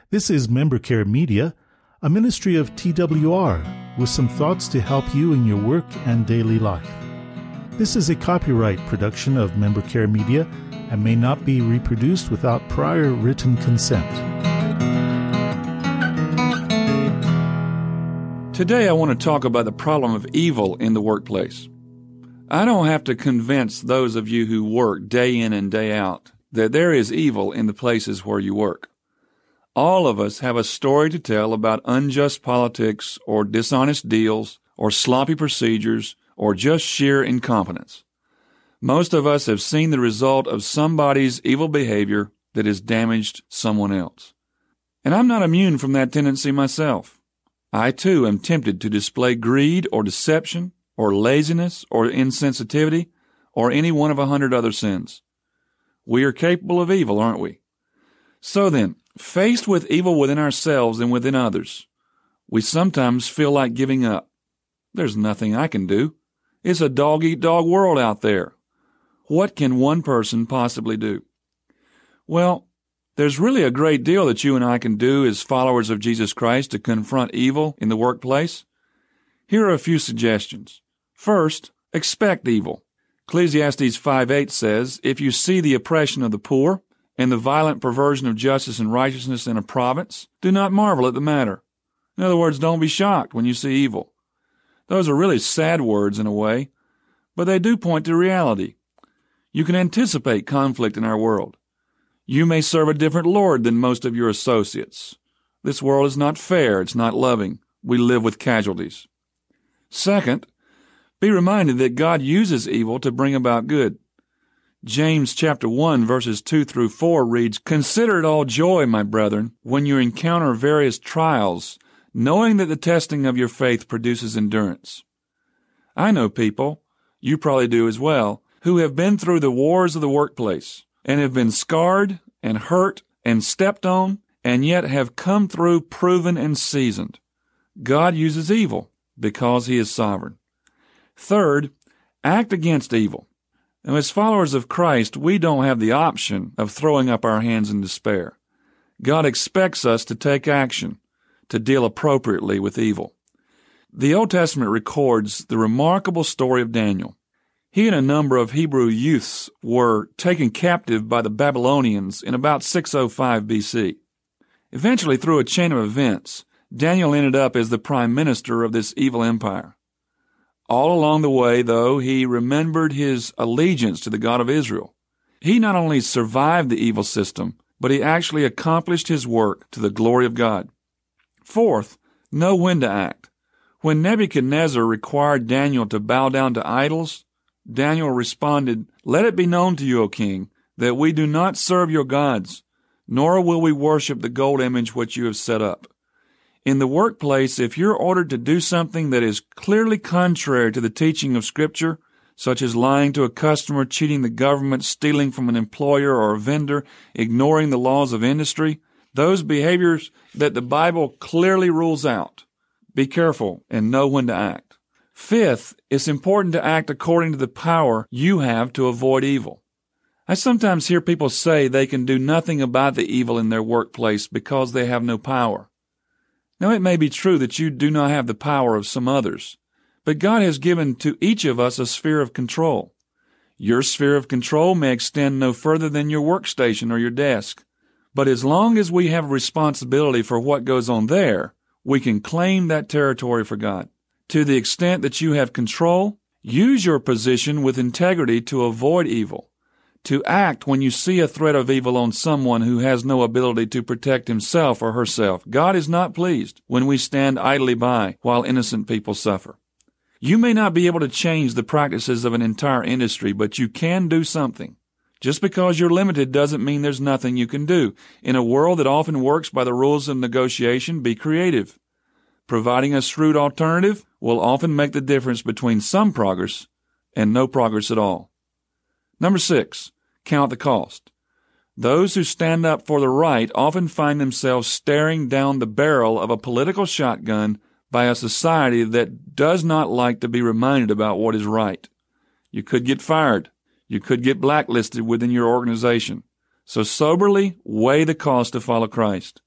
This is Member Care Media, a ministry of TWR, with some thoughts to help you in your work and daily life. This is a copyright production of Member Care Media and may not be reproduced without prior written consent. Today I want to talk about the problem of evil in the workplace. I don't have to convince those of you who work day in and day out that there is evil in the places where you work. All of us have a story to tell about unjust politics or dishonest deals or sloppy procedures or just sheer incompetence. Most of us have seen the result of somebody's evil behavior that has damaged someone else. And I'm not immune from that tendency myself. I too am tempted to display greed or deception or laziness or insensitivity or any one of 100 other sins. We are capable of evil, aren't we? So then, faced with evil within ourselves and within others, we sometimes feel like giving up. There's nothing I can do. It's a dog-eat-dog world out there. What can one person possibly do? Well, there's really a great deal that you and I can do as followers of Jesus Christ to confront evil in the workplace. Here are a few suggestions. First, expect evil. Ecclesiastes 5:8 says, "If you see the oppression of the poor and the violent perversion of justice and righteousness in a province, do not marvel at the matter." In other words, don't be shocked when you see evil. Those are really sad words in a way, but they do point to reality. You can anticipate conflict in our world. You may serve a different Lord than most of your associates. This world is not fair. It's not loving. We live with casualties. Second, be reminded that God uses evil to bring about good. James chapter 1 verses 2 through 4 reads, "Consider it all joy, my brethren, when you encounter various trials, knowing that the testing of your faith produces endurance." I know people, you probably do as well, who have been through the wars of the workplace and have been scarred and hurt and stepped on and yet have come through proven and seasoned. God uses evil because He is sovereign. Third, act against evil. Now, as followers of Christ, we don't have the option of throwing up our hands in despair. God expects us to take action, to deal appropriately with evil. The Old Testament records the remarkable story of Daniel. He and a number of Hebrew youths were taken captive by the Babylonians in about 605 BC. Eventually, through a chain of events, Daniel ended up as the prime minister of this evil empire. All along the way, though, he remembered his allegiance to the God of Israel. He not only survived the evil system, but he actually accomplished his work to the glory of God. Fourth, know when to act. When Nebuchadnezzar required Daniel to bow down to idols, Daniel responded, "Let it be known to you, O king, that we do not serve your gods, nor will we worship the gold image which you have set up." In the workplace, if you're ordered to do something that is clearly contrary to the teaching of Scripture, such as lying to a customer, cheating the government, stealing from an employer or a vendor, ignoring the laws of industry, those behaviors that the Bible clearly rules out, be careful and know when to act. Fifth, it's important to act according to the power you have to avoid evil. I sometimes hear people say they can do nothing about the evil in their workplace because they have no power. Now, it may be true that you do not have the power of some others, but God has given to each of us a sphere of control. Your sphere of control may extend no further than your workstation or your desk, but as long as we have responsibility for what goes on there, we can claim that territory for God. To the extent that you have control, use your position with integrity to avoid evil, to act when you see a threat of evil on someone who has no ability to protect himself or herself. God is not pleased when we stand idly by while innocent people suffer. You may not be able to change the practices of an entire industry, but you can do something. Just because you're limited doesn't mean there's nothing you can do. In a world that often works by the rules of negotiation, be creative. Providing a shrewd alternative will often make the difference between some progress and no progress at all. Number 6, count the cost. Those who stand up for the right often find themselves staring down the barrel of a political shotgun by a society that does not like to be reminded about what is right. You could get fired. You could get blacklisted within your organization. So soberly weigh the cost to follow Christ.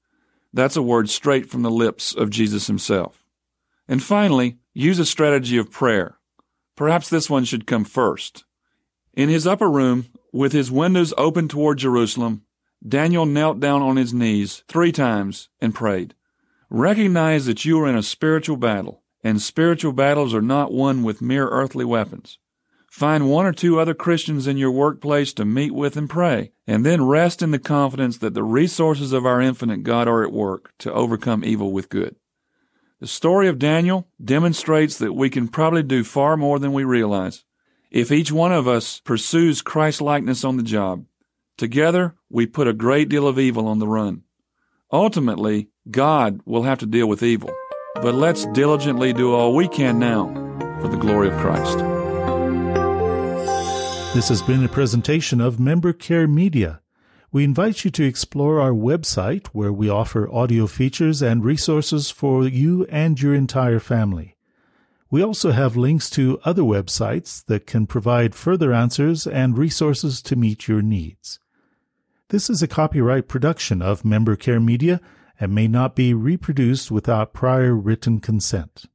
That's a word straight from the lips of Jesus himself. And finally, use a strategy of prayer. Perhaps this one should come first. In his upper room, with his windows open toward Jerusalem, Daniel knelt down on his knees 3 times and prayed. Recognize that you are in a spiritual battle, and spiritual battles are not won with mere earthly weapons. Find 1 or 2 other Christians in your workplace to meet with and pray, and then rest in the confidence that the resources of our infinite God are at work to overcome evil with good. The story of Daniel demonstrates that we can probably do far more than we realize if each one of us pursues Christ-likeness on the job. Together, we put a great deal of evil on the run. Ultimately, God will have to deal with evil, but let's diligently do all we can now for the glory of Christ. This has been a presentation of Member Care Media. We invite you to explore our website where we offer audio features and resources for you and your entire family. We also have links to other websites that can provide further answers and resources to meet your needs. This is a copyright production of Member Care Media and may not be reproduced without prior written consent.